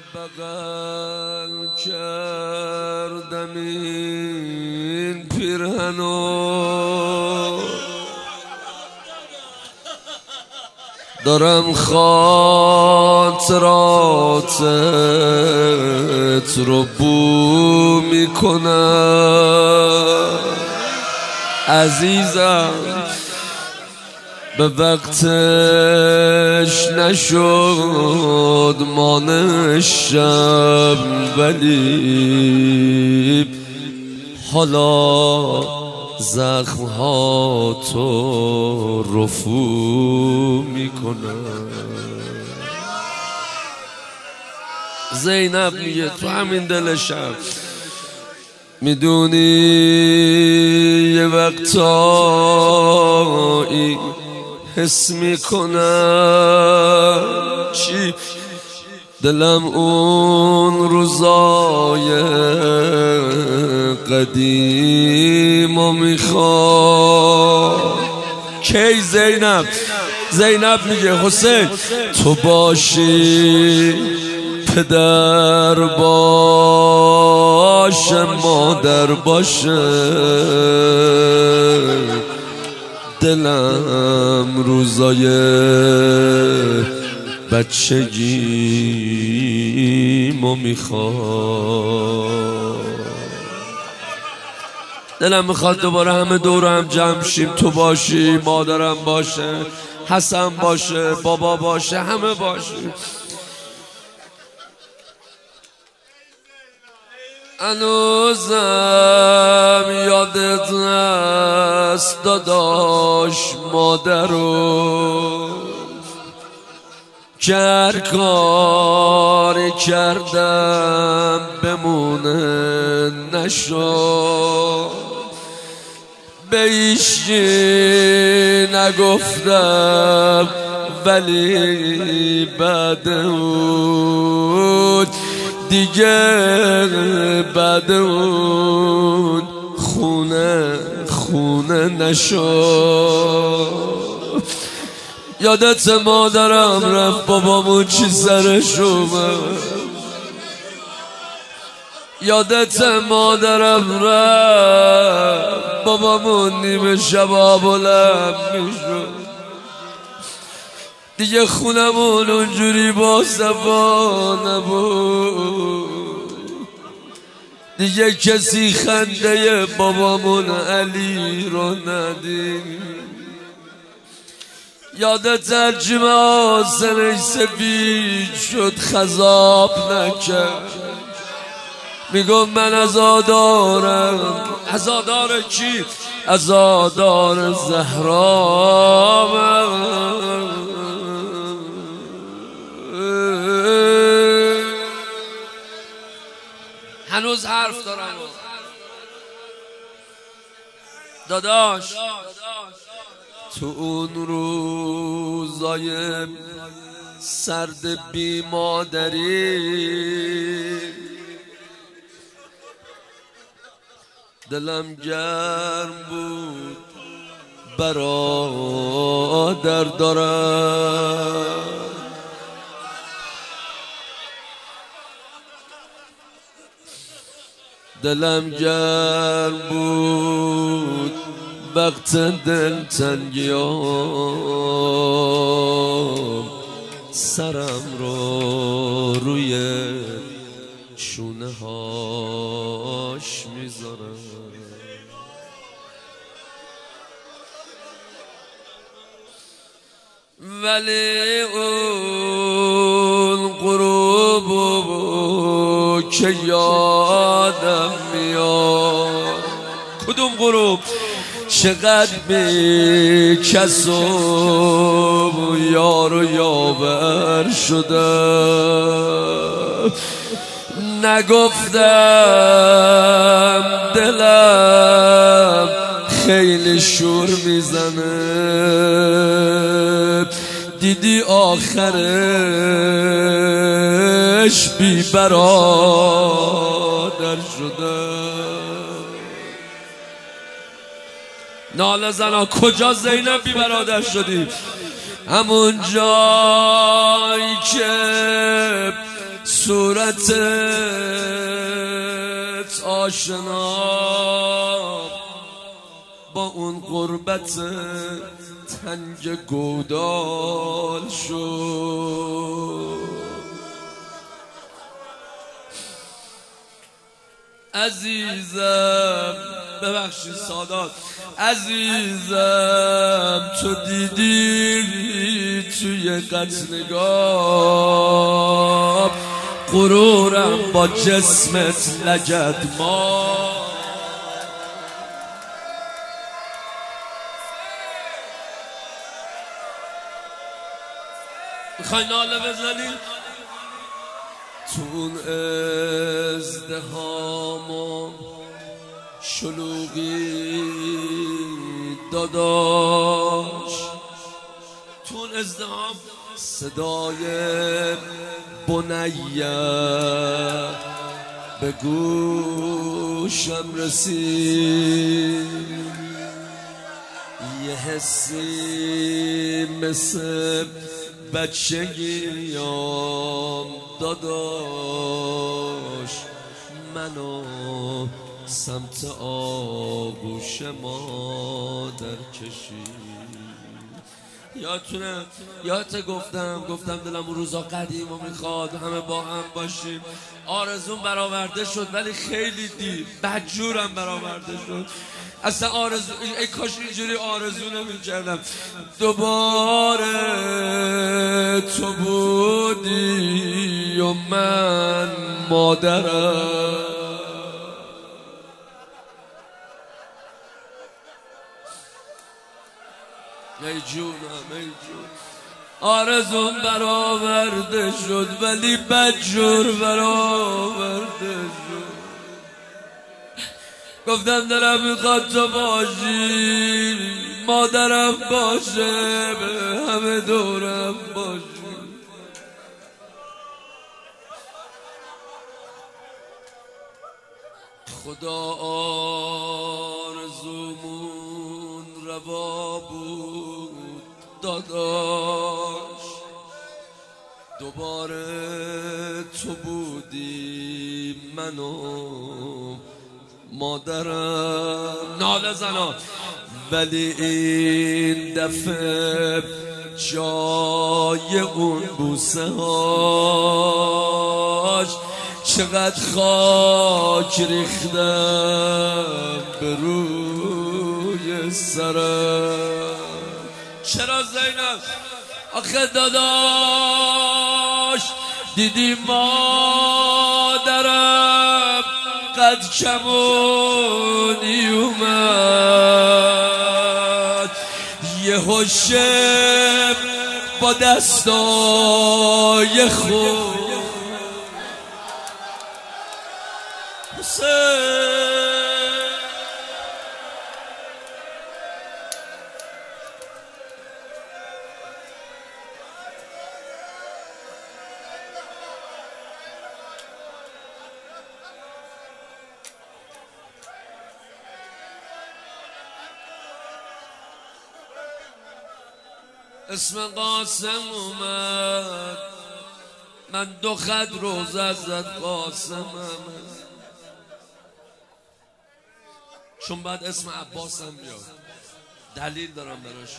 بغل کردم این پیرهنو، دارم خاطراتت رو بو میکنم عزیزم. به وقتش نشد مانع شب، ولی حالا زخم‌ها تو رفو میکنم. زینب میگه تو همین دل شب میدونی یه وقتایی حس میکنم چی دلم اون روزای قدیم و میخواد. کی زینب میگه حسین تو باشی، پدر باشه، مادر باشه، دلم روزای بچگیمو میخواد. دلم میخواد دوباره همه دور هم جمع شیم، تو باشی، مادرم باشه، حسن باشه، بابا باشه، همه باشه. هنوزم یادت هست داداش مادرو، که هر کاری کردم بمونه نشد، به هیچکی نگفتم ولی بعد اون دیگه، بعد اون خونه نشد. یادت مادرم رفت بابامون چی سرش اومد، یادت مادرم رفت بابامون نیمه شبا بلند میشد، دیگه خونمون اونجوری با صفا نبود، دیگه کسی خنده بابامون علی رو ندید. یادت هرچی آسنش سفید شد خضاب نکرد، میگم من عزادارم. عزادار کی؟ عزادار زهرا. هنوز حرف دارم داداش. تو اون روزای سرد بی مادری دلم گرم بود، برادر دارم. دلم گرم بود وقت دلتنگیام، سرم رو روی شونه هاش میذارم. ولی اون غروب که یادم میاد، کدوم غروب؟ چقدر بی کس و یار و یاور شدم، نگفتم دلم خیلی شور میزنه، دیدی آخرش بی برادر شده. ناله زنا کجا زینب بی برادر شدی؟ همون جایی که صورت صورتت آشنا، با اون غربت تنگ گودال شد. عزیزم ببخشید سادات، عزیزم تو دیدی توی قتلگاه غرورم با جسمت لگد ما. میخوای ناله بزنی؟ تون ازدهام و شلوغی داداش، تون ازدهام صدای بنیه به گوشم رسید، یه حسی مثل بچگیام داداش، منو سمت آغوش مادر کشید. یادت گفتم دلم اون روزا قدیم و میخواد همه با هم باشیم. آرزون برآورده شد ولی خیلی دیر، بدجورم برآورده شد. اصلا آرزو، ای کاش اینجوری آرزو نمی‌کردم. دوباره تو بودی و من مادرم، ای جونم ای جون. آرزون برآورده شد ولی بدجور برآورده شد. گفتم دلم میخواد تو باشی، مادرم باشه، به همه دورم باشی. خدا آرزومون روا بود داداش، دوباره تو بودی منو مادرم. ناله زنا ولی این دفعه جای اون بوسه هاش چقدر خاک ریختم به روی سرم. چرا زینب؟ آخه داداش دیدی مادرم قد کمونی اومد، یه هوشم با دستای خود اسم قاسم اومد، من دو خط روز ازت قاسمم، چون بعد اسم عباسم بیاد، دلیل دارم براش.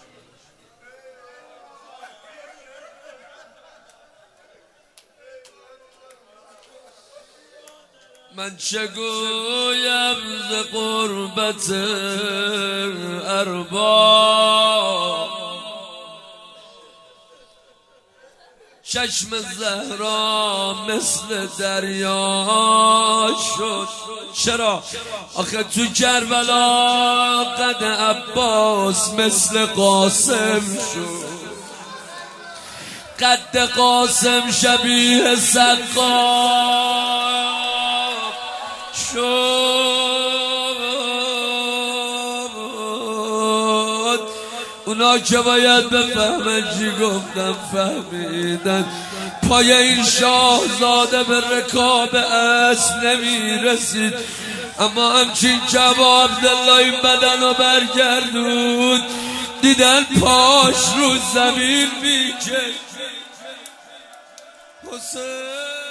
من چه گویم ز قربت ارباب، چشم زهرا مثل دریا شد. چرا؟ آخه تو کربلا قد عباس مثل قاسم شد، قد قاسم شبیه سقاف شد. اونا که باید بفهمن چی گفتم فهمیدن. پای این شاهزاده به رکاب اسب نمیرسید، اما همچین جواب عبدالله این بدن رو برگردون، دیدن پاش رو زمین میکشید. حسین